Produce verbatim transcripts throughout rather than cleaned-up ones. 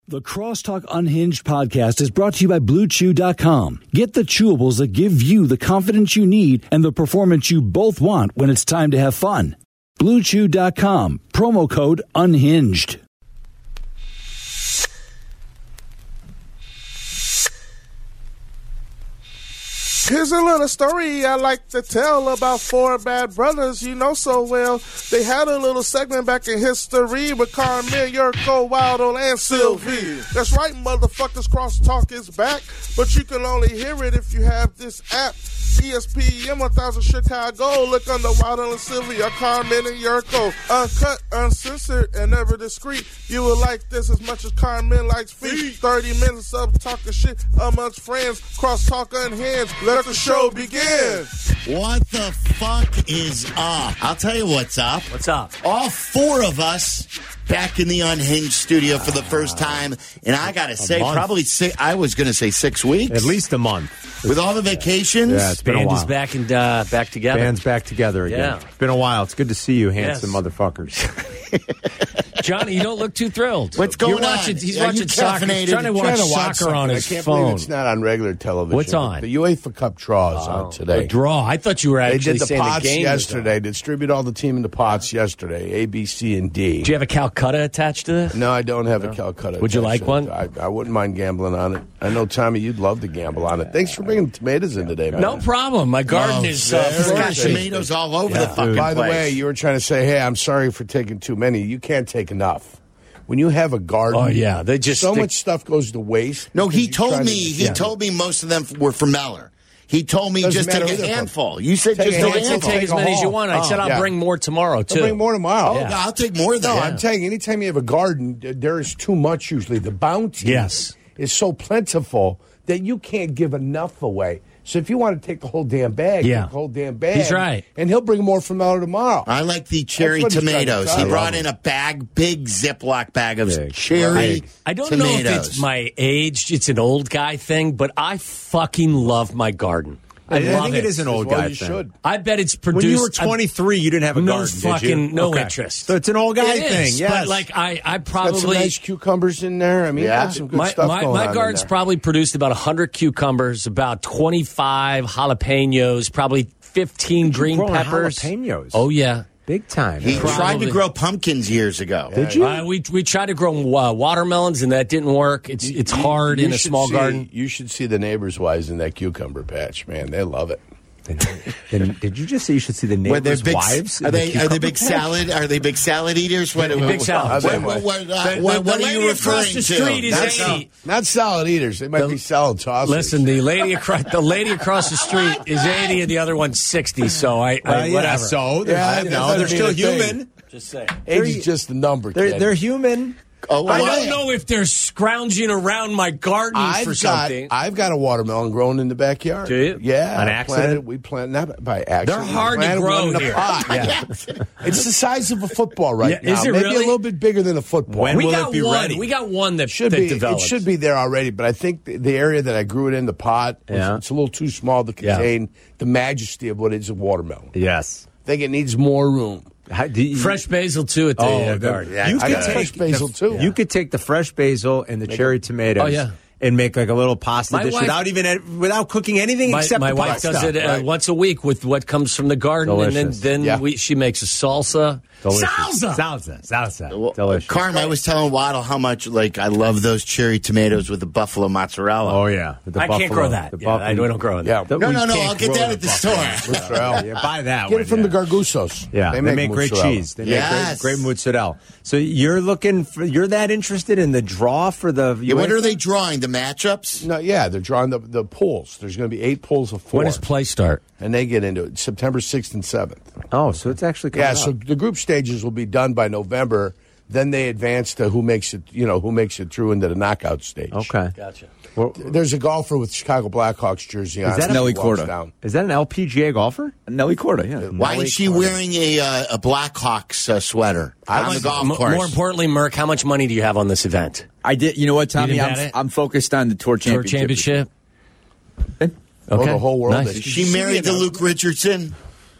The Crosstalk Unhinged podcast is brought to you by Blue Chew dot com. Get the chewables that give you the confidence you need and the performance you both want when it's time to have fun. Blue Chew dot com, promo code UNHINGED. Here's a little story I like to tell about four bad brothers you know so well. They had a little segment back in history with Carmen, Yurko, Waldo, and Sylvie. That's right, motherfuckers, Crosstalk is back, but you can only hear it if you have this app. E S P N one thousand Chicago. Look under Waldo and Sylvia, Carmen and Yurko. Uncut, uncensored, and never discreet. You will like this as much as Carmen likes feet. thirty minutes of talking shit amongst friends. Crosstalk Unhinged. Let the show begin. What the fuck is up? I'll tell you what's up. What's up? All four of us back in the Unhinged studio for the first time. And I got to say, month. probably six, I was going to say six weeks. At least a month. With all the vacations. Yeah, it's been a Band while. is back and uh, back together. Band's back together again. Yeah. It's been a while. It's good to see you, handsome Yes. motherfuckers. Johnny, you don't look too thrilled. What's going You're watching, on? He's Are watching you soccer. He's caffeinated? trying to watch Trying to watch soccer something. on I his can't phone. believe it's not on regular television. What's on? The UEFA Cup draw is Oh, on today. A draw. I thought you were They actually did the saying pots the game yesterday. Distribute all the team into pots yesterday. A, B, C, and D. Do you have a Calcutta attached to this? No, I don't have a Calcutta. Would you like attached. one? I, I wouldn't mind gambling on it. I know, Tommy, you'd love to gamble on it. Thanks for bringing tomatoes in today, man. No problem. My garden Oh, is uh, He's got flourishing. tomatoes all over the Yeah. fucking By the place. way, you were trying to say, hey, I'm sorry for taking too many. You can't take enough. When you have a garden, Oh, yeah. They just so stick- much stuff goes to waste. No, because he you're told trying me. to- He yeah. told me most of them were from Meller. He told me Doesn't just take matter a who they're from. handful. You said Take just a a No, I said handful. take as Take a many as you haul. want. I said Oh, I'll yeah. bring more tomorrow, too. I'll bring more tomorrow. Oh, I'll take more No, than I'm telling you, anytime you have a garden, there is too much usually. The bounty Yes. is so plentiful that you can't give enough away. So if you want to take the whole damn bag, Yeah. take the whole damn bag. He's right. And he'll bring more from out tomorrow. I like the cherry That's what he's trying to tomatoes. tell He you. brought in a bag, big Ziploc bag of Big. cherry I don't tomatoes. know if it's my age, it's an old guy thing, but I fucking love my garden. I, I, I love think it is an old Well, guy you thing. should. I bet it's produced. When you were twenty-three, you didn't have a No garden, did you? fucking- no Okay. interest. So it's an old guy It thing, is, yes. but like I, I Got some probably nice cucumbers in there. I mean, Yeah. got some good my stuff my, going my on in garden's there. probably produced about one hundred cucumbers, about twenty-five jalapenos, probably fifteen green growing peppers. jalapenos? Oh yeah. Big time. He Probably. tried to grow pumpkins years ago. Did you? Uh, we we tried to grow uh, watermelons and that didn't work. It's it's hard You in a should small see- garden. You should see the neighbors' wives in that cucumber patch, man. They love it. Then, did you just say you should see the Were they neighbors' big, wives? Are in the they are they cucumber big patch? salad? Are they big salad eaters? What, Big salad. What, what, what, uh, The- what, the- what the are you lady referring across the to? street is That's- eighty. Not salad eaters. They might The- be salad tossers. Listen, the lady across the lady across the street is eighty, and the other one's sixty. So I, I Uh, yeah, whatever. so they're, Yeah, you that know, doesn't they're still mean a thing. human. Just saying. age is just a number. They're, kid. they're human. Oh, I what? don't know if they're scrounging around my garden I've for got, something. I've got a watermelon growing in the backyard. Do you? Yeah. On I accident? planted- we planted not by accident. They're We hard to planted grow one in a here. pot. Yeah. It's the size of a football right Yeah, now. is it Maybe really? a little bit bigger than a football. When we will got it be one. ready? We got one that should that be developed. it should be there already, but I think the, the area that I grew it in, the pot, was, Yeah. it's a little too small to Yeah. contain the majesty of what is a watermelon. Yes. I think it needs more room. How, do you, Fresh basil too at the Oh, uh, the- garden. Yeah, you I could got take fresh basil, the, too. You could take the fresh basil and the cherry tomatoes. Oh, yeah. And make like a little pasta My dish wife- without even without cooking anything My, except my the wife pasta. does it uh, right. once a week with what comes from the garden, Delicious. and then, then Yeah. we, she makes a salsa. Delicious. Salsa. Salsa. Salsa. Well, Delicious. Carm, I was telling Waddle how much like I love those cherry tomatoes with the buffalo mozzarella. Oh yeah. With the I can't buffalo- grow that. the Yeah, I buffalo- don't grow that. Yeah. The- No, we no, no, can't I'll get grow that at the store. Mozzarella. Yeah, buy that Get one. it from yeah. the Gargussos. Yeah, they, make, great mozzarella. cheese. They Yes. make great, great mozzarella. So you're looking for, you're that interested in the draw for the. Yeah, what UEFA? are they drawing? The matchups? No, yeah, they're drawing the, the pools. There's going to be eight pools of four. When does play start? and they get into it September sixth and seventh. Oh, so it's actually coming Yeah, up. so the group stages will be done by November. Then they advance to who makes it, you know, who makes it through into the knockout stage. Okay. Gotcha. Well, There's a golfer with Chicago Blackhawks jersey on. that He Nelly walks Korda? down. is that an L P G A golfer? Nelly Korda, yeah. Why Nelly is she Korda. wearing a uh, a Blackhawks uh, sweater on the golf M- course? More importantly, Merck, how much money do you have on this event? I did. You know what, Tommy? didn't I'm, bet it? I'm focused on the tour Tour championship. championship? Oh, the whole world Nice. is. Is she married to Luke Richardson?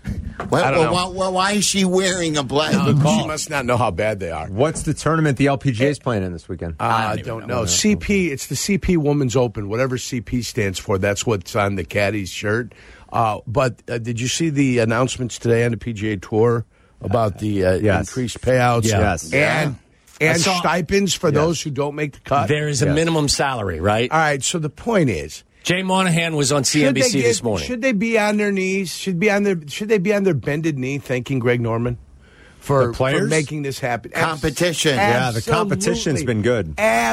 Well, I don't well, know. well, well, why is she wearing a black? She must not know how bad they are. What's the tournament the L P G A is playing in this weekend? I don't know. C P, it's the C P Women's Open. Whatever C P stands for, that's what's on the caddy's shirt. Uh, but uh, did you see the announcements today on the P G A Tour about the uh, Yes. increased payouts? Yes. And, and saw- stipends for those who don't make the cut? There is a Yes. minimum salary, right? All right, so the point is, Jay Monahan was on C N B C should they get- this morning. Should they be on their knees? Should be on their should they be on their bended knee thanking Greg Norman for, The players? for making this happen? Competition. Yeah, the competition's Absolutely. been good.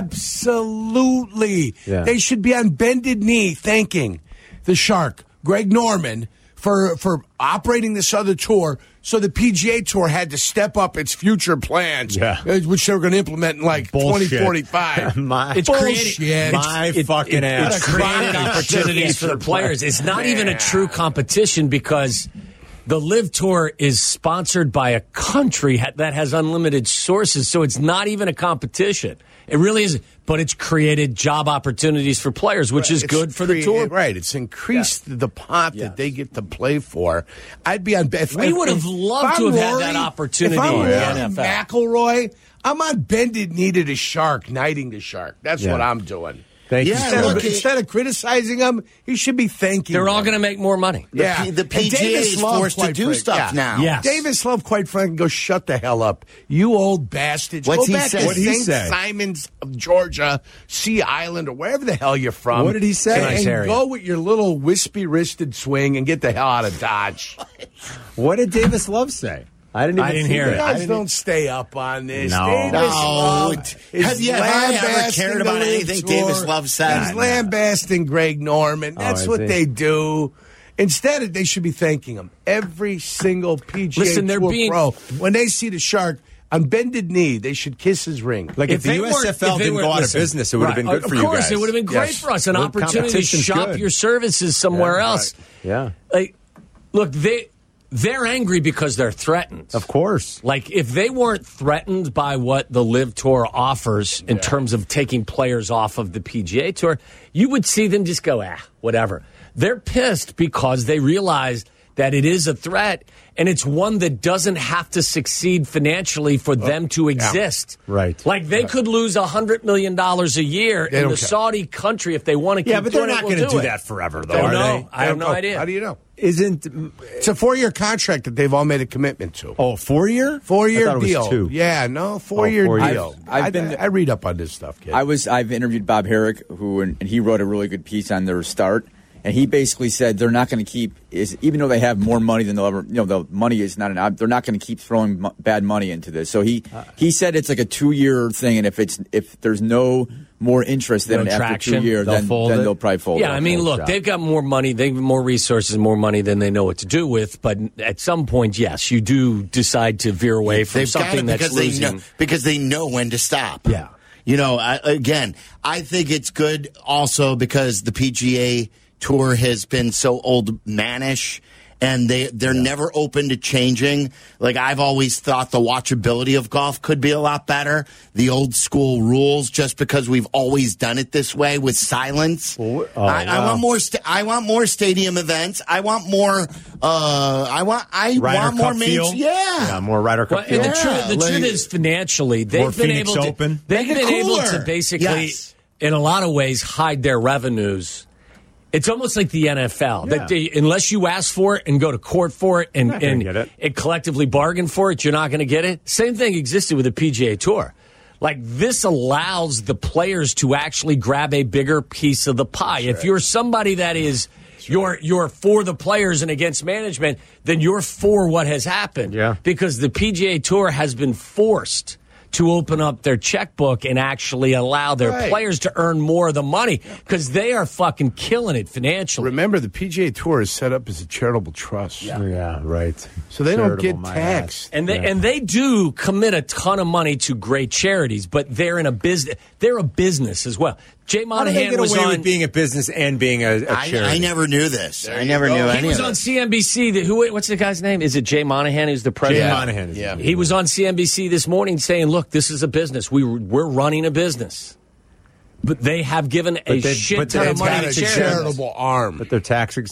Absolutely. Yeah. They should be on bended knee thanking the Shark, Greg Norman, for for operating this other tour. So the P G A Tour had to step up its future plans, Yeah. uh, which they were going to implement in like Bullshit. twenty forty-five. My- It's Bullshit. created- My It- fucking it- ass. It's created opportunities for the players. It's not even a true competition because the Live Tour is sponsored by a country ha- that has unlimited sources, so it's not even a competition. It really isn't. But it's created job opportunities for players, which is It's good for the crea- tour. Right. It's increased the pot Yes. that they get to play for. I'd be on. If, We if- would have if loved I'm to have had Rory- that opportunity If I'm in Rory the N F L. McIlroy, I'm on bended knee to the Shark, knighting the Shark. That's Yeah. what I'm doing. Thank Yeah, you. Instead, look, of, it- instead of criticizing them, he should be thanking They're all them. going to make more money. The, Yeah. P- the And P G A Davis is Love, forced to quite do frank- stuff yeah. now. Yes. Davis Love, quite frankly, go shut the hell up. You old bastards. What's go he back say? to What'd he Saint say? Simons of Georgia, Sea Island, or wherever the hell you're from. What did he say? And, Nice and area. go with your little wispy-wristed swing and get the hell out of Dodge. What did Davis Love say? I didn't even I didn't see hear that. You it. guys didn't- don't stay up on this. No. Davis No. Love is Have you- have I ever lambasting cared the about Live anything Tour. Davis Love said? He's lambasting Greg Norman. That's I what see. they do. Instead, they should be thanking him. Every single P G A Listen, they're Tour being- pro, when they see the Shark on bended knee, they should kiss his ring. Like if, If the they U S F L weren't- if they didn't weren't- go out listen, of business, it would have been right. good for of you course, guys. it would have been great Yes. for us. An Well, opportunity to competition's shop good. your services somewhere Yeah, else. Yeah, Like, look, they they're angry because they're threatened. of course. Like, if they weren't threatened by what the Live Tour offers in terms of taking players off of the P G A Tour, you would see them just go, ah, whatever. They're pissed because they realize that it is a threat, and it's one that doesn't have to succeed financially for them to exist. Right. Like, they could lose one hundred million dollars a year They in don't the care. Saudi country if they want to keep Yeah, but they're doing it, not we'll going to do it. that forever, though, Don't are know. they? I have no Oh, idea. How do you know? Isn't It's a four-year contract that they've all made a commitment to. oh four year? I Four-year thought it was deal. two. Yeah, no, four-year Oh, four years. deal. I've I, been- I read up on this stuff, kid. I was I've interviewed Bob Herrick, who and, and he wrote a really good piece on their start, and he basically said they're not going to keep is even though they have more money than they'll ever you know the money is not an ob- they're not going to keep throwing mo- bad money into this. So he he said it's like a two year thing, and if it's if there's no more interest than No after traction, two years, they'll then fold then it? they'll probably fold. Yeah, it. I mean, full look, shot. they've got more money, they've more resources, more money than they know what to do with. But at some point, yes, you do decide to veer away from They've got something it that's because they losing. know because they know when to stop. Yeah. You know, I, again, I think it's good also because the P G A Tour has been so old manish and they they're never open to changing. Like I've always thought the watchability of golf could be a lot better. The old school rules, just because we've always done it this way with silence. Well, oh, I, I wow. want more. Sta- I want more stadium events. I want more. Uh, I want. I Ryder want more Cup main. field? Yeah. Yeah, more Ryder Cup Well, and field. the, truth, the like- truth is, financially, they've More been Phoenix able to. Open? They've Make it been able cooler. to basically, Yes. in a lot of ways, hide their revenues. It's almost like the N F L. Yeah. That they, unless you ask for it and go to court for it and, Not gonna and, get it. and collectively bargain for it, you're not going to get it. Same thing existed with the P G A Tour. Like, this allows the players to actually grab a bigger piece of the pie. If you're somebody that is you're you're for the players and against management, then you're for what has happened. Yeah. Because the P G A Tour has been forced to open up their checkbook and actually allow their Right. players to earn more of the money because they are fucking killing it financially. Remember, the P G A Tour is set up as a charitable trust. Yeah, right. So they don't Charitable, get my taxed. And they and they do commit a ton of money to great charities, but they're in a business. They're a business as well. Jay How do they Monahan get was away on. with being a business and being a, a I, charity? I never knew this. I you never go. knew He any he was of on this. C N B C. The, who? What's the guy's name? Is it Jay Monahan? Who's the president? Jay Monahan is Yeah. He was on C N B C this morning saying, "Look, this is a business. We we're running a business." But they have given a But they- shit but ton they've of money Got to a charities. charitable arm. But they're tax exempt?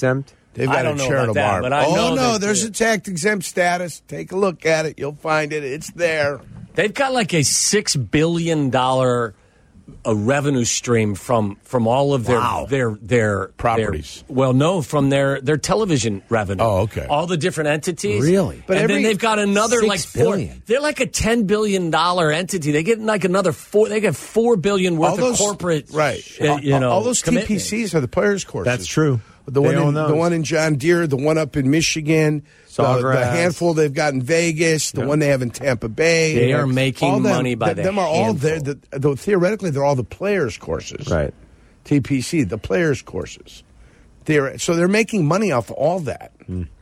They've got I don't a know charitable about that, arm. but I oh, know no, that there's they- a tax exempt status. Take a look at it. You'll find it. It's there. They've got like a six billion dollar a revenue stream from from all of their Wow. their their Properties. their- well, no, from their their television revenue. Oh, okay. All the different entities. Really? But and every- then they've got another Six like four. billion. They're like a ten billion dollar entity. They get like another four. They get four billion worth All those, of corporate. right? uh, you know, all those T P commitments. Cs are the players' courses. That's true. The They one, own in, the those. one in John Deere, the one up in Michigan, the, the Sawgrass. handful they've got in Vegas, the one they have in Tampa Bay. They are making All them, money by th- the them are all handful. there. The, the, theoretically, they're all the players' courses, Right. T P C, the players' courses. They're, so they're making money off all that.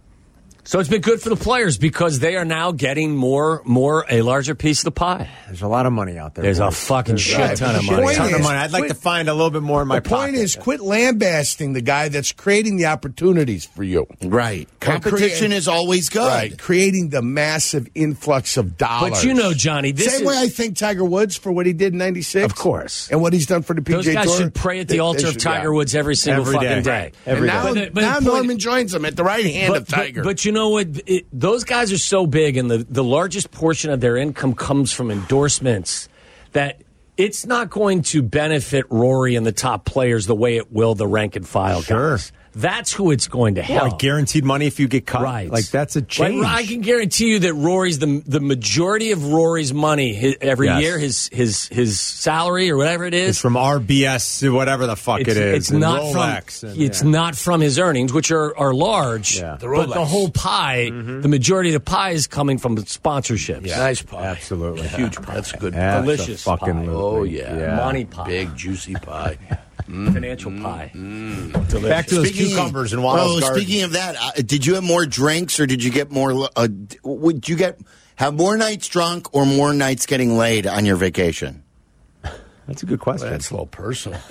So it's been good for the players because they are now getting more, more a larger piece of the pie. There's a lot of money out there. There's a boys. fucking There's shit Right, ton but of the money. point ton of is, money. I'd like quit- to find a little bit more in my The point pocket. is, quit lambasting the guy that's creating the opportunities for you. Right. Competition Crea- is always good. Right, creating the massive influx of dollars. But you know, Johnny, this Same is, way I think Tiger Woods for what he did in ninety-six. Of course. And what he's done for the P G A those Tour. guys should pray at the They- altar they of should, Tiger yeah. Woods every single Every fucking day. day. Every And now, But the- but the now point- Norman joins him at the right hand But, of Tiger. but, but you know what? It, those guys are so big, and the, the largest portion of their income comes from endorsements that it's not going to benefit Rory and the top players the way it will the rank and file Sure. guys. That's who it's going to help. Like guaranteed money if you get caught. Right. Like that's a change. Like, I can guarantee you that Rory's the the majority of Rory's money his, every Yes. year, his his his salary or whatever it is. It's from R B S to whatever the fuck it's, it is. it's and not Rolex from and- it's yeah. not from his earnings, which are, are large. Yeah. The but the Rolex. whole pie, the majority of the pie is coming from the sponsorships. nice pie. Absolutely. Huge pie. That's good. That's Delicious a fucking pie. little Oh, thing. yeah. Money pie, Big, juicy pie. financial pie. Delicious. Back to those Speaking- cucumbers and Waddle's Oh, Garden. speaking of that, uh, did you have more drinks or did you get more? Uh, would you get have more nights drunk or more nights getting laid on your vacation? That's a good question. That's a little personal.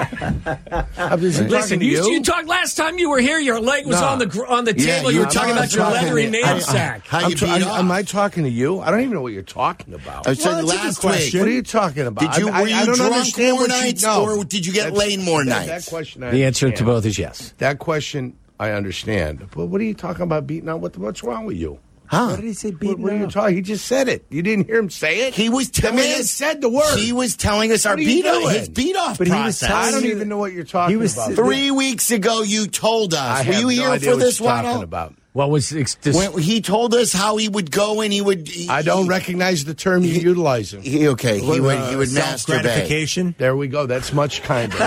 I'm just Listen, talking to you, you. you talked last time you were here. Your leg was No. on the gr- on the Yeah, table. you you were were talking talking about your about leathery talking- knapsack. How I'm you t- beat I'm- off? am I talking to you? I don't even know what you're talking about. I said Well, that's a good last question. week. What are you talking about? Did you I, were you I don't drunk understand more what you- nights no. or did you get That's- laid more that, nights? That question. I The answer to understand. both is yes. That question I understand. But what are you talking about beating out? What, what's wrong with you? Huh? What did he say? What, Beating what are you up? talking? He just said it. You didn't hear him say it. He was the telling man us said the word. He was telling us our What are you beat off, doing? his beat off But he was process. telling I don't you- even know what you're talking He was- about. Three weeks ago, you told us. I Were have you no here idea for what this you're one? talking about. What was ex- dis- When he told us how he would go and he would. He, I don't he, recognize the term you're utilizing. He, okay, he would. He would masturbate. Self-gratification. There we go. That's much kinder.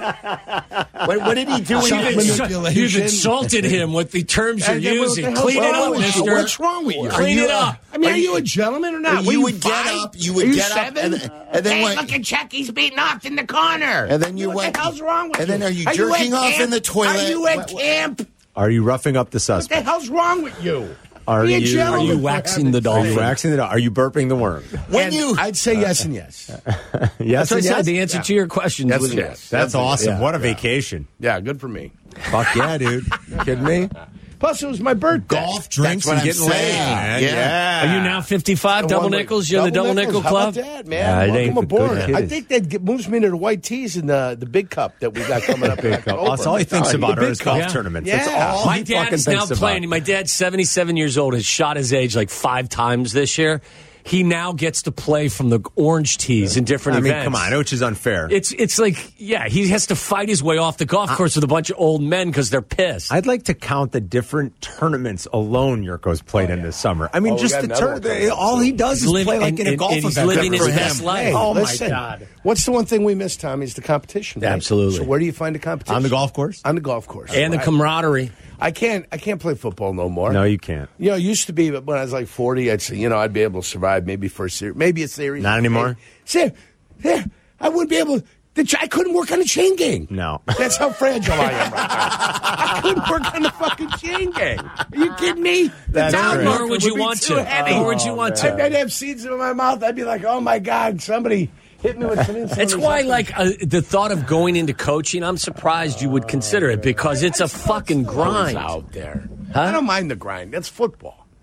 Yeah. What, what did he do? When Some he You've, did, insu- manipulation. you've insulted him with the terms you're And then what the using. hell's Clean it wrong up, with you? mister. What's wrong with you? Clean Are you it a- up. I mean, are Are you you- a gentleman or not? you Were would get five? up, you would Are you get up, seven? and- and then hey, what- look at Chuck. He's beating off in the corner. And then you what went- the hell's wrong with and you? then are you at jerking off camp? in the toilet? Are you at What- what- camp? Are you roughing up the What the suspect? hell's wrong with you? Are Be a you- gentleman, Are you for waxing the heaven's dolphin? Are you waxing it up? Are you burping the worm? when And you I'd say yes and yes. Yes, That's what I and said. yes? The answer to your question Yes was and yes. That's awesome. Yeah, what a yeah. vacation. Yeah, good for me. Fuck yeah, dude. You kidding me? Plus, it was my birthday. Golf, drinks, what and I'm getting laid, saying. man. Yeah. Are you now fifty-five? Double One way- nickels? You're the double nickel How club? about that, man? Yeah, it ain't Welcome the good aboard. kid I is- think that get- moves me to the white tees in the, the big cup that we got coming up. in Big cup. October. That's all he thinks Oh, about the are big his cup. golf Yeah. tournaments. Yeah. That's all My he dad fucking is now thinks playing. about. My dad's seventy-seven years old, has shot his age like five times this year. He now gets to play from the orange tees in different I mean, events. come on, which is unfair. It's it's like, yeah, he has to fight his way off the golf course with a bunch of old men because they're pissed. I'd like to count the different tournaments alone Yurko's played in this summer. I mean, Oh, we just got the another one tournament. coming up All soon. he does He's is living- play like and- in a and- golf and he's event. living Good his for best him. life. Hey, Oh, listen, my God. What's the one thing we miss, Tommy, is the competition. right? Absolutely. So where do you find the competition? On the golf course? On the golf course. and the Right. camaraderie. I can't. I can't play football no more. No, you can't. You know, it used to be, but when I was like forty, I'd say, you know, I'd be able to survive maybe for a series, maybe a series. Not anymore? See, yeah, I wouldn't be able. The, ch- I couldn't work on the chain gang. No. That's how fragile I am right now. I couldn't work on the fucking chain gang. Are you kidding me? The That's down great. marker Nor would you be want too to. heavy. Nor would you want to. I'd, I'd have seeds in my mouth. I'd be like, oh my God, somebody hit me with some insulin. It's or why, something. like, uh, the thought of going into coaching, I'm surprised you would consider it because it's a fucking What's grind. out there. Huh? I don't mind the grind. That's football.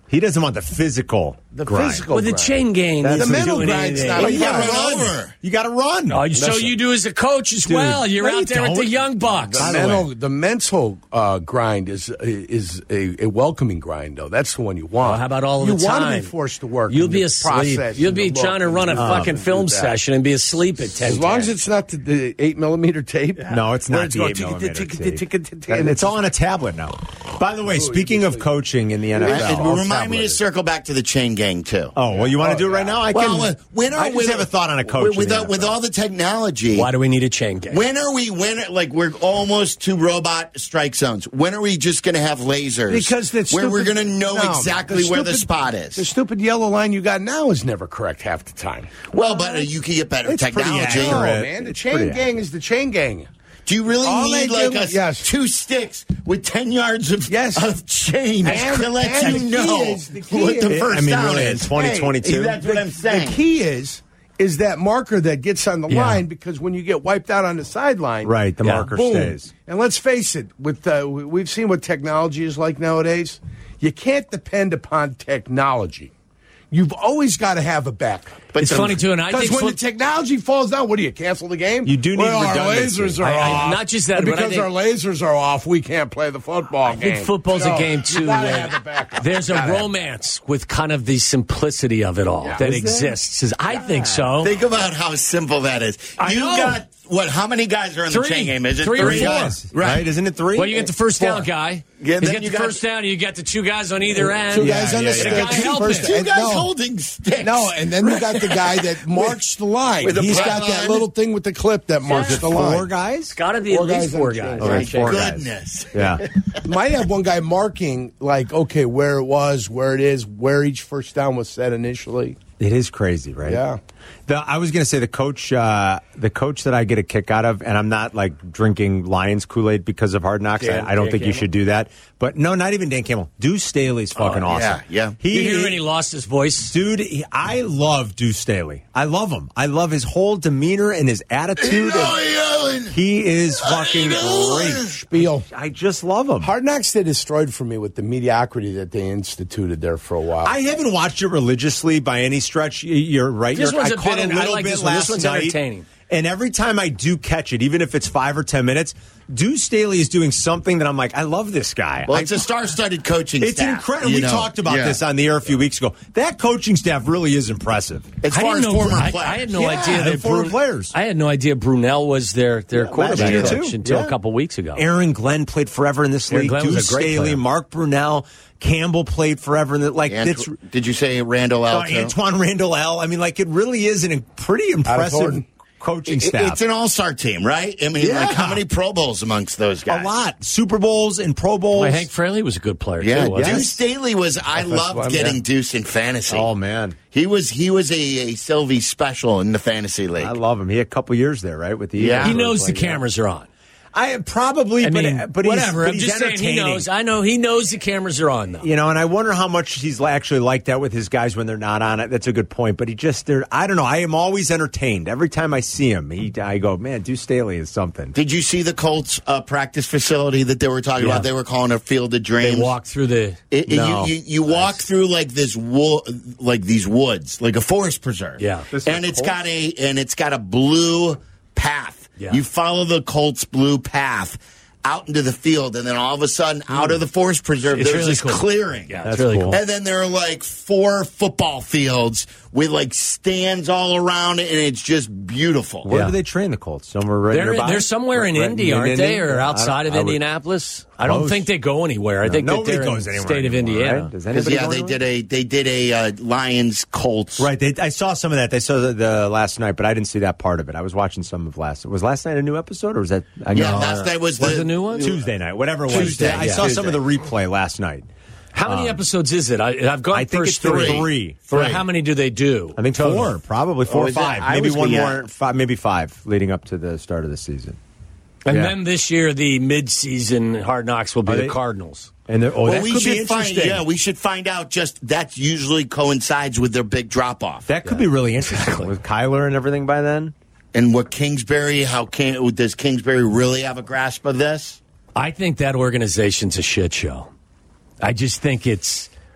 He doesn't want the physical The grind. physical With the grind. chain gang, That's he's the mental doing grind's anything. not But a you got to Yeah. run over. You got to run. Oh, so you do as a coach as Dude, well. You're no, you out there with don't. the young bucks. The By the mental, way. the mental uh, grind is is a, a welcoming grind, though. That's the one you want. Well, how about all of you the want time? to be forced to work. You'll and be the asleep. process You'll and be the look trying to and run a the- fucking and film do that. session and be asleep at ten. As long as it's not the, the eight millimeter tape. No, it's Where not the going eight tick, millimeter tick, tick, tape. tick, tick, tick, And and it's all on a tablet now. By the way, speaking of coaching in the N F L, It- all remind me to tablet. circle back to the chain gang too. Oh, well, you want to do it right now? I can. Well, when are I just with, have a thought on a coach. with, in the with, with N F L. all the technology. Why do we need a chain gang? When are we? When like we're almost to robot strike zones? When are we just going to have lasers? Because that's where we're stupid- going to know No, exactly the where the stupid- spot is. The stupid yellow line you got now is never correct half the time. well, but uh, you can get better It's pretty technology. accurate. No, Right. man. The It's chain pretty gang is the chain gang. Do you really All they need like do- a, yes. two sticks with ten yards of, Yes. of chain And- to let and you the key know is- the key what the is- first I mean, down really, in is? twenty twenty-two. Hey, that's what I'm saying. The key is is that marker that gets on the Yeah. line, because when you get wiped out on the sideline, Right, the Yeah. marker boom. stays. And let's face it, with uh, we- we've seen what technology is like nowadays. You can't depend upon technology. You've always got to have a backup. But It's the- funny too, and I Because think when foot- the technology falls down, what do you cancel the game? You do need well, our redundancy. lasers are I- I- off. not just that, And but I because think- our lasers are off, we can't play the football I game. think football's No, a game you too. gotta where have a backup. There's You a gotta have- romance with kind of the simplicity of it all Yeah. that Is there? exists. I think so. Think about how simple that is. I you know. got what? How many guys are in the Three. chain game? Is it Three or three four. guys? Right. Isn't it three? Well, you get the first down Four. guy. Yeah, you then get you the got- first down. You get the two guys on either end. Two guys Yeah, on yeah, the yeah. stick. And a guy helping. First- Two and guys no, holding sticks. No, and then you got the guy that marks the line. with the He's black got line. that little thing with the clip that marks the line. Four guys? It's got to be at Four least guys four on the guys. chain. Oh, My right, four guys. goodness. Yeah. Might have one guy marking, like, okay, where it was, where it is, where each first down was set initially. It is crazy, right? Yeah. The, I was going to say the coach, uh, the coach that I get a kick out of, and I'm not like drinking Lions Kool-Aid because of Hard Knocks. Dan- I, I don't Dan think you Campbell? should do that. But no, not even Dan Campbell. Deuce Staley's fucking awesome. yeah, yeah. He, You hear when he lost his voice? Dude, he, I love Deuce Staley. I love him. I love his whole demeanor and his attitude. and he is fucking great. Spiel. I just love him. Hard Knocks, they destroyed for me with the mediocrity that they instituted there for a while. I haven't watched it religiously by any stretch. Y- You're right. This You're, was I a caught bit a in- I little like bit this one. This last one's night. entertaining. And every time I do catch it, even if it's five or ten minutes, Deuce Staley is doing something that I'm like, I love this guy. Well, I- it's a star-studded coaching It's staff. incredible. you We know. talked about Yeah. this on the air a few weeks ago. That coaching staff really is impressive. As I far as didn't know- former I, players. I had no Yeah, idea and that former Brun- players. I had no idea Brunell was their their quarterback year, coach too. until Yeah. a couple weeks ago. Aaron Glenn played forever in this Aaron league. Glenn was a Deuce great Staley, player. Mark Brunell, Campbell played forever in the like. Ant- it's, did you say Randall L? uh, Antoine Randall L. I mean, like it really is an, a pretty impressive Thornton. coaching It- staff. It's an all-star team, right? I mean, Yeah. like how many Pro Bowls amongst those guys? a lot. Super Bowls and Pro Bowls. Boy, Hank Fraley was a good player Yeah, too. wasn't he? Deuce Staley was. I loved one, getting yeah. Deuce in fantasy. Oh man, He was he was a, a Sylvie special in the fantasy league. I love him. He had a couple years there, right? With the Yeah. Eagles. He knows the Like, yeah. cameras are on. I probably, I but, mean, but he's, whatever. but I'm he's just saying he entertaining. knows. I know he knows the cameras are on though. You know, and I wonder how much he's actually like that with his guys when they're not on it. That's a good point. But he just, they're, I don't know. I am always entertained every time I see him. He, I go, man, Deuce Staley is something. Did you see the Colts uh, practice facility that they were talking Yeah. about? They were calling a Field of Dreams. They walk through the. It, it- no. you, you, you walk through like this wo- like these woods, like a forest preserve. Yeah. This and is it's Colts? got a and it's got a blue path. Yeah. You follow the Colts blue path out into the field, and then all of a sudden, out of the forest preserve, It's there's really this cool. clearing. Yeah, That's it's really cool. cool. And then there are like four football fields with like stands all around it, and it's just beautiful. Where Yeah. do they train the Colts? Somewhere right They're, nearby? they're somewhere in Right Indy, in aren't Indy? they, or I outside don't- of I would- Indianapolis? I don't Close. think they go anywhere. I think Nobody that they're goes in the anywhere state of anymore, Indiana. right? Does Because anybody yeah, go they anywhere? did a they did a uh, Lions Colts. Right, they, I saw some of that. They saw the, the last night, but I didn't see that part of it. I was watching some of last. Was last night a new episode, or was that? I Yeah, know- last night was Was the the new one? Tuesday night, whatever it was. Tuesday, I yeah. saw some of the Tuesday. replay last night. How many episodes is it? I, I've gone I think first it's three. three. Three. For Three. how many do they do? I think Total? four, probably four Oh, or is that- five, I maybe was- one yeah. more, five, maybe five, leading up to the start of the season. And Yeah. then this year, the mid-season Hard Knocks will be Are the they- Cardinals. And they're- oh, Well, that we could be should find. interesting. Yeah, we should find out. Just that usually coincides with their big drop off. That could be really interesting with Kyler and everything by then. And what Kingsbury? How can does Kingsbury really have a grasp of this? I think that organization's a shit show. I just think it's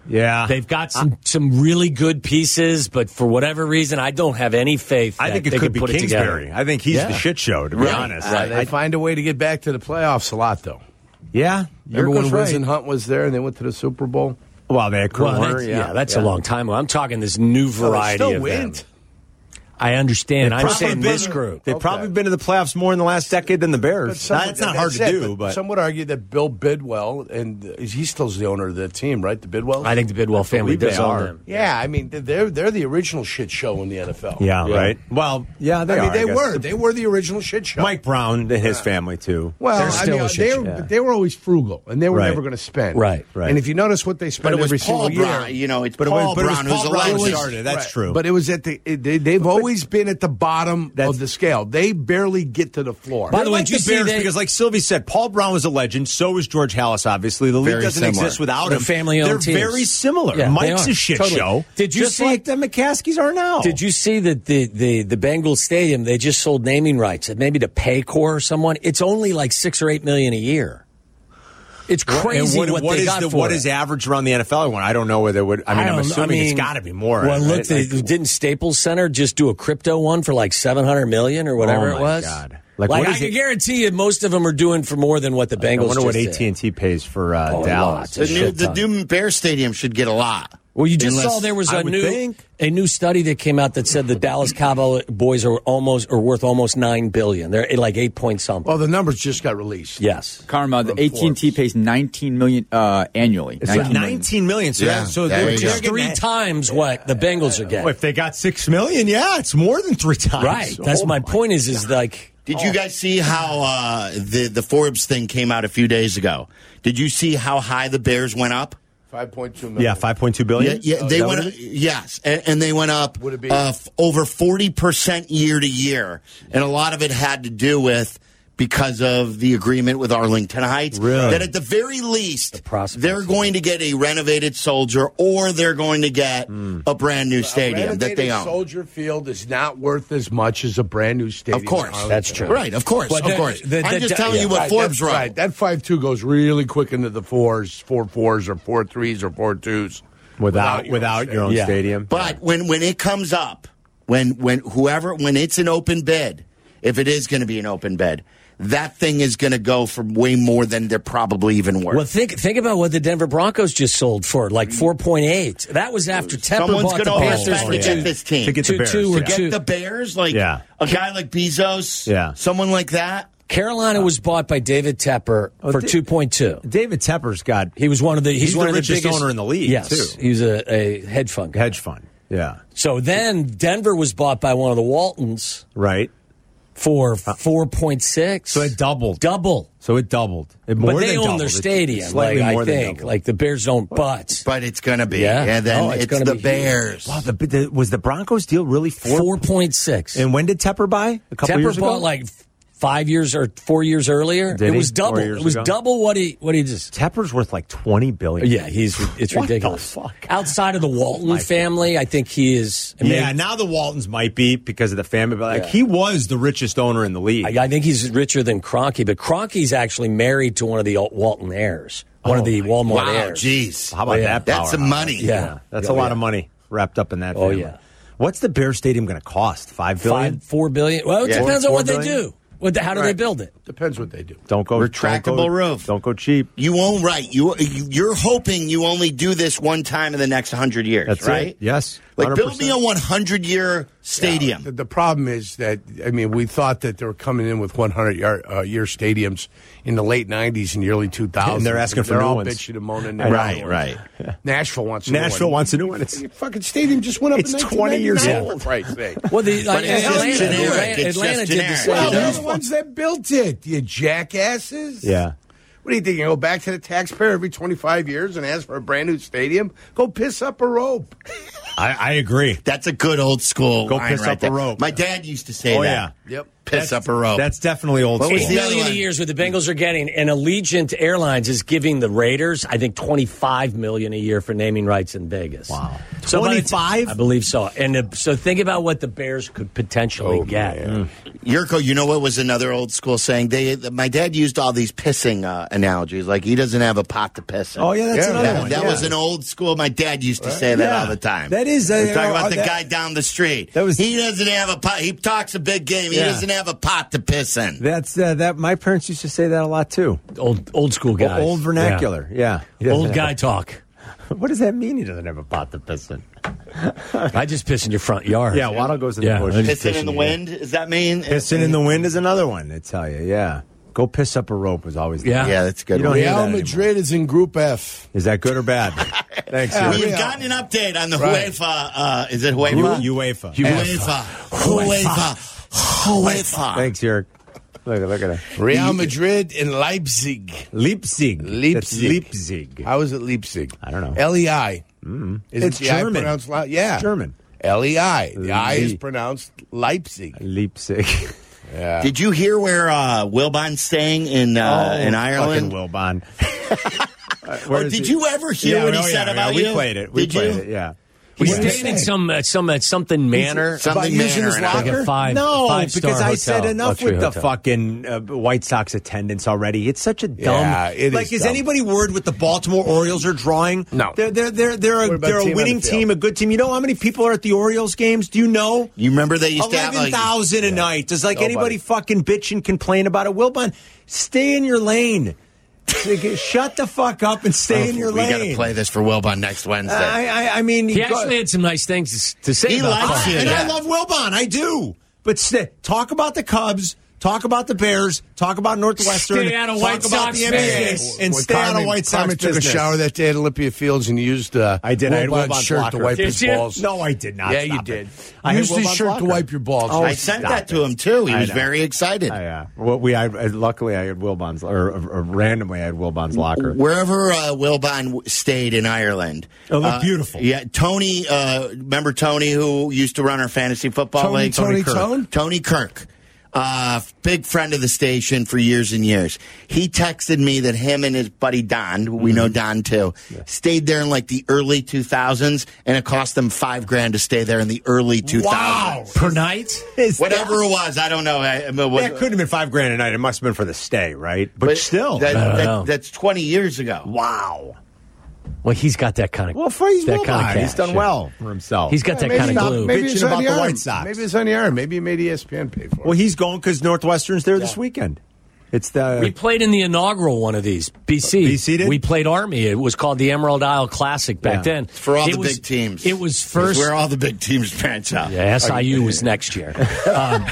Yeah. They've got some, some really good pieces, but for whatever reason, I don't have any faith that I think it they could could be put Kingsbury. it together. I think he's Yeah. the shit show, to be Right. honest. Uh, I, they I, find a way to get back to the playoffs a lot, though. yeah. Remember when Yurko's Wiz and right. Hunt was there and they went to the Super Bowl? Well, they had Kurt Well, Warner, that's, yeah. yeah, that's Yeah. a long time ago. I'm talking this new Oh, they variety still of went. them. I understand. They've I'm probably saying been- this group. They've Okay. probably been to the playoffs more in the last decade than the Bears. some Nah, would- That's not hard to that's it, do, but some would argue that Bill Bidwell, and uh, he still's the owner of the team, right? The Bidwells? I think the Bidwell family believe does they own are. them. Yeah, I mean, they're they're the original shit show in the N F L. yeah, right. Well, yeah, they I mean, are, they guess. were. They were the original shit show. Mike Brown and his family too. Well, They're I still mean, a shit they, show. were, Yeah. they were always frugal, and they were Right. never going to spend. Right, right. And if you notice what they But spend it was every Paul single Brown. year, You know, it's But it Paul was, but it was Brown Paul who's a Brown who legend. started. That's Right. true. But it was at the. It, they, they've always been at the bottom That's- of the scale. They barely get to the floor. By the They're way, like did you the see Bears they- because, like Sylvie said, Paul Brown was a legend. So was George Halas. Obviously, the league Very doesn't similar. exist without They're him. family-owned They're teams. very similar. Yeah, Mike's they a are. shit Totally. show. Did you just see- like the McCaskies are now? Did you see that the, the, the Bengals Stadium, they just sold naming rights, maybe to Paycor or someone? It's only like six or eight million a year. It's crazy And what, what they is got the, for what it. is average around the N F L one? I don't know whether it would. I mean, I am don't- assuming I it's mean, got to be more. Well, look, right? they, Like- didn't Staples Center just do a crypto one for like seven hundred million or whatever Oh, my it was? God. Like, Like, what I is can it- guarantee you, most of them are doing for more than what the I Bengals. wonder what just A T and T pays for uh, Oh, a Dallas. lot. The new, shit the ton. new Bear Stadium should get a lot. Well, you just Unless- saw there was I a would new think. a new study that came out that said the Dallas Cowboys are almost are worth almost nine billion. They're at like eight point something. Well, the numbers just got released. Yes. Karma, the From A T and T Forbes. pays nineteen million uh, annually. It's like nineteen million. nineteen million. So, Yeah, that, so there they're you go. they're It's three getting- times what the Bengals are Well, getting. if they got six million, yeah, it's more than three times. Right. That's Oh, my point. Is is like Did you guys see how uh, the the Forbes thing came out a few days ago? Did you see how high the Bears went up? five point two million. Yeah, five point two Yeah, billion. yeah Oh, they is that went. what Up, it is? yes, and, and they went up Would it be- uh, f- over forty percent year to year, and a lot of it had to do with because of the agreement with Arlington Heights. Really? That at the very least, prospects. they're going to get a renovated Soldier, or they're going to get a brand new stadium that they own. Soldier Field is not worth as much as a brand new stadium. Of course, in That's Arlington. true. Right, of course, But of the- course. the- I'm the- just telling yeah. you what Right, Forbes that's wrote. right. That five two goes really quick into the fours, four fours, or four threes, or four twos. Without your without own your own Yeah. stadium. But when when it comes up, when when whoever when it's an open bid, if it is going to be an open bid, that thing is going to go for way more than they're probably even worth. well, think think about what the Denver Broncos just sold for, like four point eight. That was after Tepper Someone's bought the going to Panthers overspend for to two, get this team. To get the two, Bears, two or yeah. Get two. the Bears, like Yeah. a guy like Bezos, Yeah. someone like that. Carolina was bought by David Tepper for Di- two point two. David Tepper's got He was one of the he's, He's one the of the richest biggest, owner in the league, Yes, too. he was a, a hedge fund guy. hedge fund. Yeah, So then Denver was bought by one of the Waltons right. for four point six. So it doubled. double. So it doubled. It more But they than own doubled. their It- stadium. slightly Like, more I than think doubled. like the Bears don't, but But it's going to be, Yeah. and then Oh, it's it's, gonna the be huge. Bears. Wow, the, the, was the Broncos deal really four? four point six. And when did Tepper buy? A couple Tepper years ago. bought like five years or four years earlier. Did it he? was double. Four years It was ago? double what he what he just. Tepper's worth like twenty billion. Yeah, he's it's What the ridiculous. fuck? Outside of the Walton family, I think he is. I mean, Yeah, now the Waltons might be because of the family, but like Yeah. he was the richest owner in the league. I, I think he's richer than Kroenke, but Kroenke's actually married to one of the Walton heirs, one of Oh, the my Walmart Wow, heirs. jeez. How about Yeah. that? That's some powerhouse? money. Yeah, That's Oh, a lot yeah. of money wrapped up in that. Oh, family. yeah. What's the Bear Stadium going to cost? Five billion. Five, four billion. Well, it Yeah. depends on Four what they billion? do. What the, how do they Right. build it? Depends what they do. Don't go Retractable don't go, roof. Don't go cheap. You won't, right. You, you- you're hoping you only do this one time in the next one hundred years, That's right? it. Yes. Like, one hundred build percent. me a one hundred year stadium. The, the problem is that, I mean, we thought that they were coming in with one hundred year, uh, year stadiums in the late nineties and the early two thousands. And they're asking for they're new all ones. bitching and moaning. Right, right. Nashville wants a new Nashville one. wants a new one. It's Your fucking stadium just went up It's in twenty years nineteen ninety-nine, old. For Christ's sake. Well, the, But it's just Atlanta, generic. Atlanta, It's Atlanta just did the generic. same. Well, You know? they're the ones that built it, you jackasses. yeah. What do you think? You go back to the taxpayer every twenty-five years and ask for a brand new stadium? Go piss up a rope. I, I agree. That's a good old school Go line piss right up a there. rope. My dad used to say Oh, that. yeah. Yep. Piss up a rope. That's definitely old What school. was Eight the other million a one? year is what the Bengals are getting, and Allegiant Airlines is giving the Raiders, I think, twenty-five million a year for naming rights in Vegas. Wow. So by the t- twenty-five? I believe so. And uh, so think about what the Bears could potentially Oh, get. man. Yurko, you know what was another old school saying? They, my dad used all these pissing uh, analogies, like he doesn't have a pot to piss in. Oh, yeah, that's Yeah, another That, one. that yeah. was an old school. My dad used to say that Yeah. all the time. That is, uh, We're you talking know, about the that- guy down the street. That was- he doesn't have a pot. He talks a big game. He Yeah. doesn't have a pot to piss in. That's uh, that. My parents used to say that a lot too. Old old school guys. Old vernacular. Yeah. Yeah. Old guy talk. What does that mean? He doesn't have a pot to piss in. I just piss in your front yard. Yeah, Waddle goes in Yeah, the bush. I just Pissing in the wind. Does that mean Pissing in the wind is another one. They tell you. Yeah. Go piss up a rope was always the Yeah. Yeah, that's a good. You don't one. hear that Real anymore. Madrid is in Group F. Is that good or bad? Thanks. Yeah, Jim. We've Real. gotten an update on the Right. UEFA. Uh, is it UEFA? U- UEFA. UEFA. UEFA. UEFA. Thanks, Eric. Look, look at it. Real Madrid and Leipzig. Leipzig. Leipzig. That's Leipzig. How is it Leipzig? I don't know. L E I. Mm. Isn't It's the I German. pronounced li- yeah. It's German. L E I. The I is Le- pronounced Leipzig. Leipzig. Yeah. Did you hear where uh, Wilbon's staying in uh, in Ireland? Fucking Wilbon. Uh, Or where is did he? you ever hear Yeah, what he oh, said yeah, about yeah, you? We played it. We Did played you? it, yeah. He's What did he staying in say? some uh, some uh, something manor. Something About using manner his in Ireland. Like a five, No, five-star because I said hotel, enough luxury with the hotel. fucking uh, White Sox attendance already. It's such a dumb. Yeah, it like, is is dumb. anybody worried what the Baltimore Orioles are drawing? No. they're they're they're they're What a, about they're a team on winning the field? team, a good team. You know how many people are at the Orioles games? Do you know? You remember they used to have Eleven like thousand a night. Does like Nobody. anybody fucking bitch and complain about it? Wilbon, stay in your lane. Shut the fuck up and stay in your we lane. got to play this for Wilbon next Wednesday. I, I, I mean, He go- actually had some nice things to say He about likes Carl. you. and Yeah. I love Wilbon. I do. But st- talk about the Cubs. Talk about the Bears. Talk about Northwestern. Stay out of talk White about Sox the N B A, business. and When stay out Carmen- of White Sox Carmen took business. a shower that day at Olympia Fields and used uh, I did. I had Wilbon's Wilbon's shirt locker. to wipe Did his you? balls. No, I did not. Yeah, Stop you it. did. I You had used his Wilbon's shirt locker. to wipe your balls. Oh, I sent stop that to it. him too. He I was know. very excited. I, uh, well, we, I, I, luckily, I had Wilbon's, or, or, or randomly, I had Wilbon's locker. Wherever uh, Wilbon w- stayed in Ireland. It looked uh, beautiful. Yeah, Tony, uh, remember Tony who used to run our fantasy football Tony- league? Tony Kirk. Tone? Tony Kirk. Uh, big friend of the station for years and years. He texted me that him and his buddy Don, who we know Don too, stayed there in like the early two thousands, and it cost them five grand to stay there in the early two thousands. Per night? Is Whatever it was, I don't know. I, I mean, was- That couldn't have been five grand a night. It must have been for the stay, right? But, but still. that, I don't that- know. that's twenty years ago. wow. Well, he's got that kind of. Well, for he's that Wilbon. kind of He's cash, done yeah. well for himself. He's got that Maybe kind of not- glue. Maybe Bitching it's on about the the arm. White Sox. Maybe it's on the arm. Maybe he made E S P N pay for it. Well, he's going because Northwestern's there this weekend. It's the We played in the inaugural one of these. B C. B C did? We played Army. It was called the Emerald Isle Classic back Yeah. then. For all It the was- big teams. It was It's first. where all the big teams branch out. Yeah, S I U was next year. Um,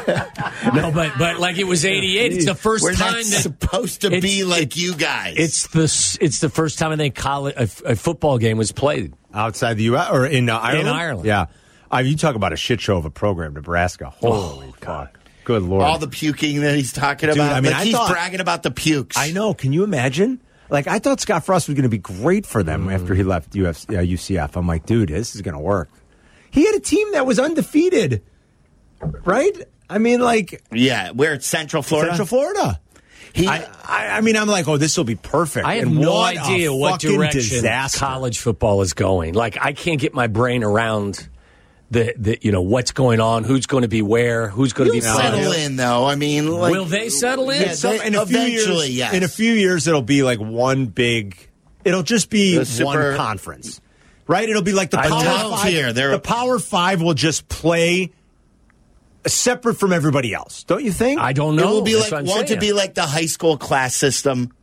no, but but like it was eighty-eight. It's the first We're time not that supposed to it's- be like you guys. it's the s- it's the first time I think college a, a football game was played. outside the U S or in uh, Ireland. Ireland. Yeah. I mean, you talk about a shit show of a program, Nebraska. Holy fuck. Good Lord. all the puking that he's talking Dude, about. I mean, like I he's thought- bragging about the pukes. I know. Can you imagine? Like, I thought Scott Frost was going to be great for them after he left U F, uh, U C F. I'm like, dude, this is going to work. He had a team that was undefeated, right? I mean, like, Yeah, where it's Central Florida. Central Florida. He, I, I, I mean, I'm like, oh, this will be perfect. I have And no what a idea what fucking direction disaster. college football is going. Like I can't get my brain around the, the you know what's going on, who's going to be where, who's going to You'll be playing. settle in, though. I mean, like, Will they settle in? Yeah, Some- they- in a few eventually, years, yes. In a few years, it'll be like one big. It'll just be The super- one conference, right? It'll be like the I Power know. Five. Here, they're- the Power Five will just play separate from everybody else, don't you think? I don't it know. will be That's like what I'm want to saying. be like the high school class system.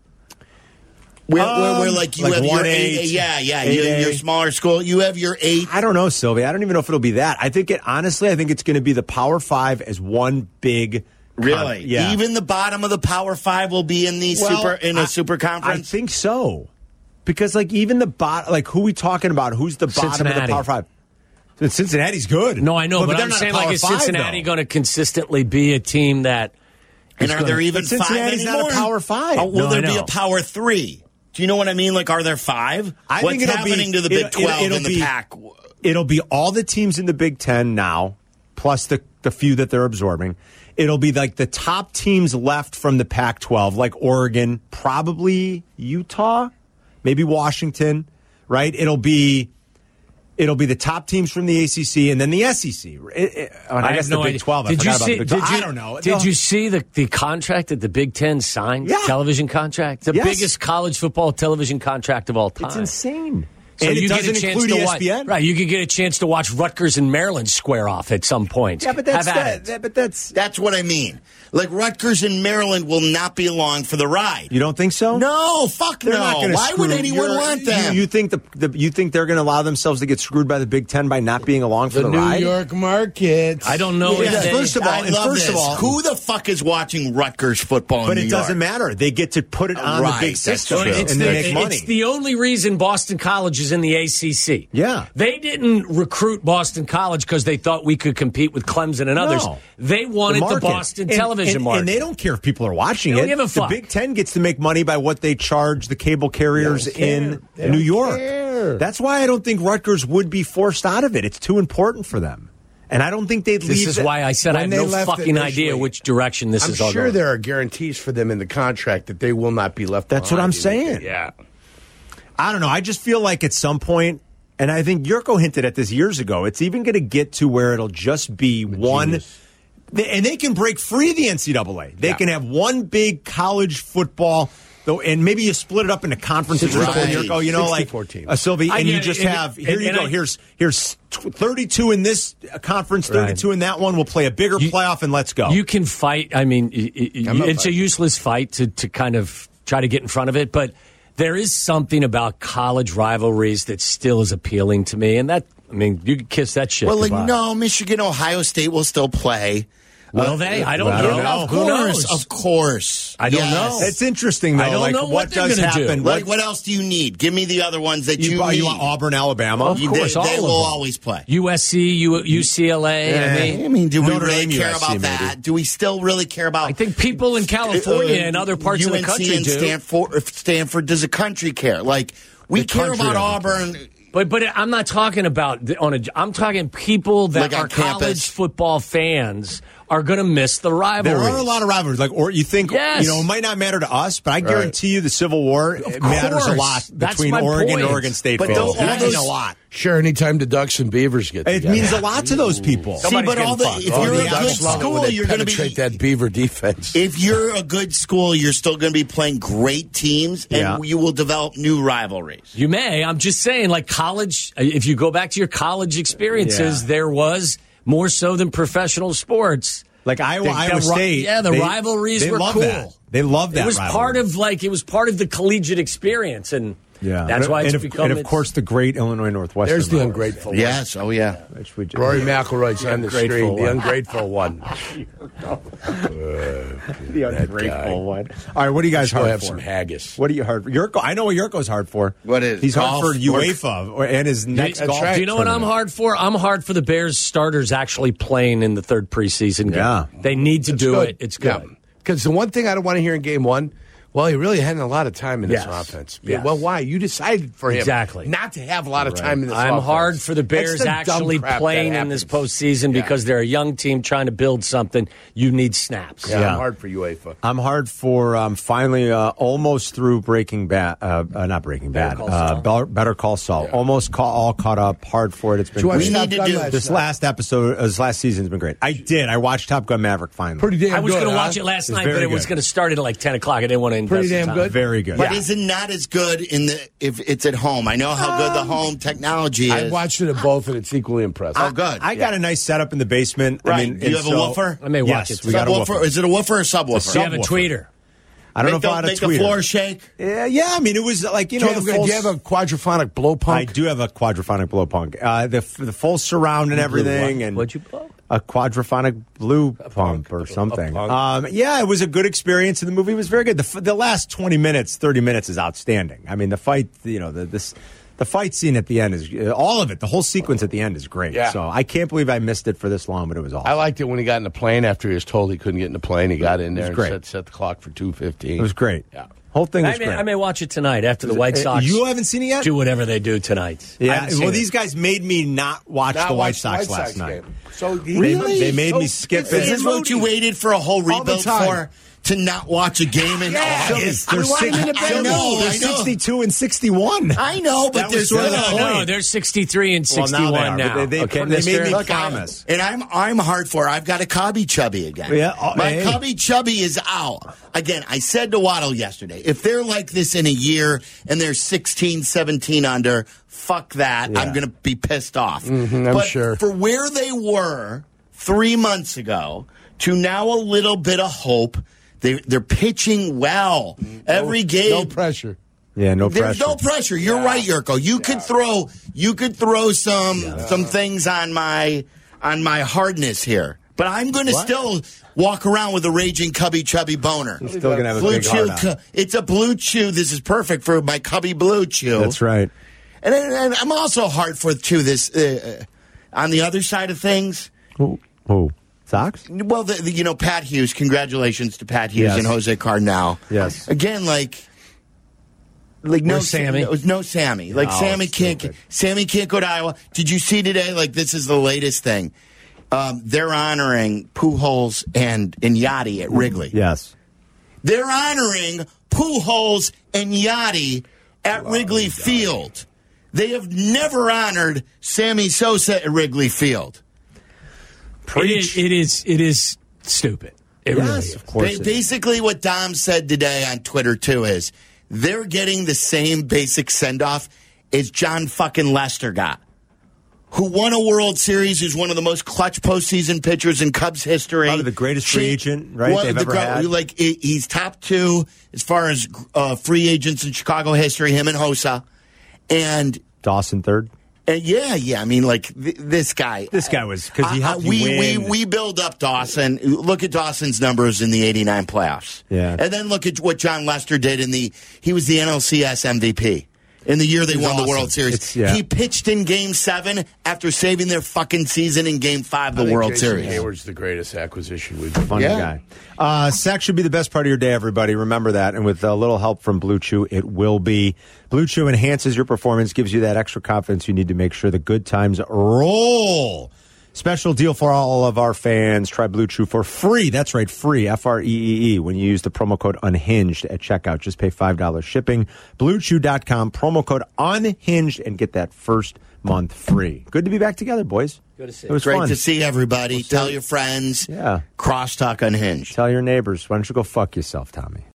Where, where, where Um, like you like have your one eight, eight, yeah, yeah, eight your, A. your smaller school. You have your eight. I don't know, Sylvia. I don't even know if it'll be that. I think it honestly. I think it's going to be the Power Five as one big. con- Really, yeah. even the bottom of the Power Five will be in the Well, super in a I- super I conference. think so, because like even the bot, like who we talking about? Who's the bottom of Cincinnati. the Power Five? Cincinnati's good. No, I know, but, they're I'm not a saying like Power is Five, Cincinnati though. going to consistently be a team that? and is are gonna- there even But five Cincinnati's not a anymore? Power Five. Oh, will No, I there be know. a Power Three? Do you know what I mean? Like, are there five? I What's think it'll be- happening to the Big it'll- it'll- Twelve it'll in the be- pack? It'll be all the teams in the Big Ten now, plus the the few that they're absorbing. It'll be like the top teams left from the Pac twelve, like Oregon, probably Utah, maybe Washington, right? It'll be it'll be the top teams from the A C C and then the S E C. It, it, oh, and I, I guess the Big idea. twelve. I did you forgot see? about the Big did twelve. you, I don't know. Did no. you see the, the contract that the Big Ten signed? Yeah. Television contract, the Yes. biggest college football television contract of all time. It's insane. So and you it get doesn't a chance include to E S watch, P N. right? You could get a chance to watch Rutgers and Maryland square off at some point. Yeah, but that's Have at that, it. that- But that's That's what I mean. Like Rutgers and Maryland will not be along for the ride. you don't think so? No, fuck They're no. not gonna Why would screw- anyone you're- want them? You, you think the, the you think they're going to allow themselves to get screwed by the Big Ten by not being along for The the, New ride? York market. I don't know. Yeah, if they- first of all, I and love first of this. all- who the fuck is watching Rutgers football in But New it doesn't York? matter. They get to put it on Right, the big that's system, true. It's and the, they make money. it's the only reason Boston College is in the A C C. Yeah. They didn't recruit Boston College because they thought we could compete with Clemson and others. No. They wanted the, market. Boston And- television and, market. and they don't care if people are watching They don't it. give a fuck. The Big Ten gets to make money by what they charge the cable carriers They don't care. in They New don't York. care. That's why I don't think Rutgers would be forced out of it. It's too important for them. And I don't think they'd this leave. is that- why I said I When have they no left fucking idea initially, which direction this I'm is all sure going. there are guarantees for them in the contract that they will not be left That's what behind. I'm saying. Yeah. I don't know. I just feel like at some point, and I think Yurko hinted at this years ago, it's even going to get to where it'll just be one. They- And they can break free the N C double A. They Yeah. can have one big college football, though, and maybe you split it up into conferences. Right. Right. Yurko, you know, like sixty-four teams. uh, Sylvie, I and you get it. just And- have here and- you and go. I- here's here's thirty-two in this conference, thirty-two in that one. We'll play a bigger You- playoff, and let's go. You can fight. I mean, y- y- y- I'm not it's a fighting. useless fight to, to kind of try to get in front of it, but there is something about college rivalries that still is appealing to me. And that, I mean, you can kiss that shit. Well, like, goodbye. no, Michigan, Ohio State will still play. Will they? I don't I know. don't know. Of Who course, knows? of course. I don't Yes. know. it's interesting though. I don't like know what, what they're does gonna do. happen. Like, what else do you need? Give me the other ones that you, you, you need. want Auburn, Alabama? Of You- course, they, they all of will them. always play. U S C, U- UCLA. I mean, I mean, do we Notre really Dame, care U S C about maybe. that? Do we still really care about? I think people in California uh, and other parts U N C of the country and do. Stanford, Stanford, does the country care? Like, we The care country about doesn't Auburn. But but I'm not talking about the- on a. I'm talking people that Like on are college campus. football fans are going to miss the rivalry. There are a lot of rivalries, like or you think Yes. you know it might not matter to us, but I guarantee you the Civil War it matters a course. lot That's between my Oregon point. and Oregon State But fans. those- It all means those- a lot. Sure, anytime the Ducks and Beavers get It together. means a lot to those people. See, Somebody's but all the getting if fucked. you're the a good Ducks love it when school, they you're going to penetrate be. that Beaver defense. If you're a good school, you're still going to be playing great teams, and Yeah. you will develop new rivalries. You may. I'm just saying, like college. If you go back to your college experiences, Yeah. there was more so than professional sports. Like Iowa, The- Iowa the ri- State. yeah, the they- rivalries they were love cool. That. They love that. It was rivalry. part of like it was part of the collegiate experience, and yeah. that's why it's and of, become. and of it's- course the great Illinois Northwestern. There's the rivalry. ungrateful one. Yes, oh yeah. Which we just- Rory McIlroy's on the ungrateful screen. The one. ungrateful one. the ungrateful guy. one. All right, what do you guys Go hard have for? some haggis. What are you hard for? Yurko, I know what Yurko's hard for. What is? He's hard Golf? for UEFA or, and his next That's golf. right. Do you know what I'm tournament. hard for? I'm hard for the Bears starters actually playing in the third preseason game. Yeah. They need to It's do good. it. It's good. Because the one thing I don't want to hear in game one, well, he really hadn't a lot of time in this Yes. offense. Yes. Well, why? You decided for him Exactly. not to have a lot of time in this I'm offense. hard for the Bears That's the dumb actually crap that playing in this happens. postseason Yeah. because they're a young team trying to build something. You need snaps. Yeah, Yeah. I'm hard for UEFA. I'm hard for um, finally uh, almost through Breaking Bad, uh, uh, not Breaking Bad, Call uh, Saul. Better, Better Call Saul. Almost ca- all caught up. Hard for it. It's been Did you watch We Top need to Gun do- last this night? last episode, uh, this last season's been great. I did. I watched Top Gun Maverick finally. Pretty damn I was good, going to huh? watch it last It's night, but very it was good. going to start at like ten o'clock. I didn't want to invest Pretty the damn time. good. Very good. But Yeah. is it not as good in the if it's at home? I know how good the home technology I is. watched it at both, and it's equally impressive. Oh, good. I got a nice setup in the basement. I Right. mean, Do you and have a so- woofer? I may watch Yes, it. we got a Subwoofer? woofer. Is it a woofer or subwoofer? Do you have a subwoofer. tweeter? I don't make know if the, I had a make the tweeter. floor shake. Yeah, yeah. I mean, it was like you do, know you have, the a- full. do you have a quadraphonic blow punk? I do have a quadraphonic blow punk. Uh, the the full surround and everything, and What'd you blow? a quadraphonic blue pump or something. punk. Um, yeah, it was a good experience, and the movie was very good. The, f- the last twenty minutes, thirty minutes is outstanding. I mean, the fight, you know, the this the fight scene at the end is uh, all of it. The whole sequence at the end is great. Yeah. So I can't believe I missed it for this long, but it was awesome. I liked it when he got in the plane after he was told he couldn't get in the plane. He got in there and great. set, set the clock for two fifteen. It was great. Yeah. Whole thing was I may, great. I may watch it tonight after the White Sox. You haven't seen it yet? Do whatever they do tonight. I Yeah, haven't seen well, it. these guys made me not watch Not the White watch Sox White last Sox night. game. So he- They, they made so me skip this it. Is this what you waited for a whole All the rebuild time. for? To not watch a game in August? They're, I six, know, I know, they're I know. sixty-two and sixty-one. I know, but That was there's sort of the still- point. No, they're sixty-three and Well, now sixty-one they are, now. but they- they- okay, they mister? made me Look, I'm- promise. and I'm I'm hard for. I've got a Cubby Chubby again. Yeah, oh, my hey. Cubby Chubby is out again. I said to Waddle yesterday, if they're like this in a year and they're sixteen, seventeen under, fuck that. Yeah. I'm going to be pissed off. Mm-hmm, I'm but sure. for where they were three months ago to now a little bit of hope. They, they're pitching well every game. No pressure. Yeah, no There's pressure. no pressure. You're right, Yurko. You could throw you could throw some some things on my on my hardness here. But I'm going to still walk around with a raging Cubby Chubby boner. He's still going to have a Blue big Chew. heart on. cu- It's a Blue Chew. This is perfect for my Cubby Blue Chew. That's right. And, and I'm also hard for Chew this uh, on the other side of things. Who? Who? Sox? Well, the, the, you know, Pat Hughes. Congratulations to Pat Hughes Yes. and Jose Cardinal. Yes. Again, like, like no Where's Sammy? No, no Sammy. Like Oh, Sammy can't. stupid. Sammy can't go to Iowa. Did you see today? Like, this is the latest thing. Um, they're honoring Pujols and and Yachty at Wrigley. Yes. They're honoring Pujols and Yachty at Wrigley Field. They have never honored Sammy Sosa at Wrigley Field. It is, it is. It is stupid. It really Yes, is. of course. Ba- it is. basically, what Dom said today on Twitter too is they're getting the same basic send off as John fucking Lester got, who won a World Series, who's one of the most clutch postseason pitchers in Cubs history. Probably the greatest free She- agent, right, one of they've the ever gr- had. Like he- he's top two as far as uh, free agents in Chicago history. Him and Hosa, and Dawson third. and yeah, yeah. I mean, like th- this guy. This guy was because he Uh, helped you we, we win. we build up Dawson. Look at Dawson's numbers in the eighty-nine playoffs. Yeah. And then look at what John Lester did in the he was the N L C S M V P. In the year they He's won the awesome. World Series. It's- yeah. He pitched in game seven after saving their fucking season in game five of the I think World Jason Series. Hayward's the greatest acquisition we've done. Funny Yeah. guy. Uh, sex should be the best part of your day, everybody. Remember that. And with a little help from Blue Chew, it will be. Blue Chew enhances your performance, gives you that extra confidence you need to make sure the good times roll. Special deal for all of our fans. Try Blue Chew for free. That's right, free, F R E E E, when you use the promo code UNHINGED at checkout. Just pay five dollars shipping. Blue Chew dot com, promo code UNHINGED, and get that first month free. Good to be back together, boys. Good to see It was Great fun. to see everybody. Tell your friends. Yeah. Crosstalk Unhinged. Tell your neighbors. Why don't you go fuck yourself, Tommy?